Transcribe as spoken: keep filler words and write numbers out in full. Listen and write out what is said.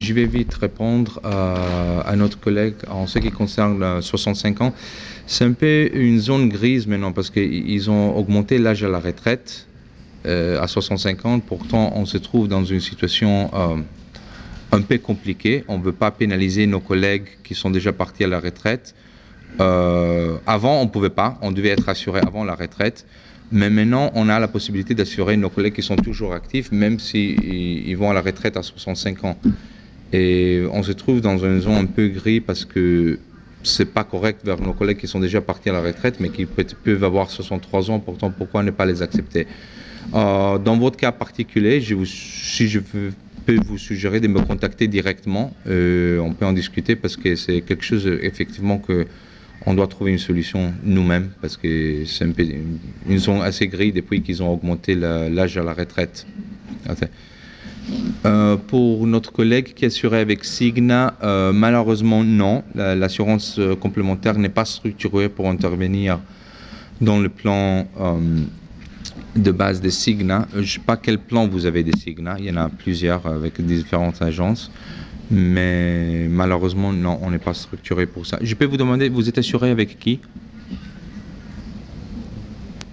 je vais vite répondre à, à notre collègue en ce qui concerne euh, soixante-cinq ans. C'est un peu une zone grise maintenant parce qu'ils ont augmenté l'âge à la retraite euh, à soixante-cinq ans. Pourtant, on se trouve dans une situation euh, un peu compliquée. On ne veut pas pénaliser nos collègues qui sont déjà partis à la retraite. Euh, avant, on ne pouvait pas. On devait être assuré avant la retraite. Mais maintenant, on a la possibilité d'assurer nos collègues qui sont toujours actifs, même s'ils ils vont à la retraite à soixante-cinq ans. Et on se trouve dans une zone un peu gris parce que c'est pas correct vers nos collègues qui sont déjà partis à la retraite, mais qui peuvent avoir soixante-trois ans. Pourtant, pourquoi ne pas les accepter? Euh, dans votre cas particulier, je vous, si je veux, peux vous suggérer de me contacter directement. Euh, on peut en discuter parce que c'est quelque chose, effectivement, que on doit trouver une solution nous-mêmes parce que c'est un peu une, une zone assez grise depuis qu'ils ont augmenté l'âge à la retraite. Euh, pour notre collègue qui assurait avec Cigna, euh, malheureusement non. L'assurance euh, complémentaire n'est pas structurée pour intervenir dans le plan euh, de base de Cigna. Je ne sais pas quel plan vous avez de Cigna. Il y en a plusieurs avec différentes agences. Mais malheureusement, non, on n'est pas structuré pour ça. Je peux vous demander, vous êtes assuré avec qui?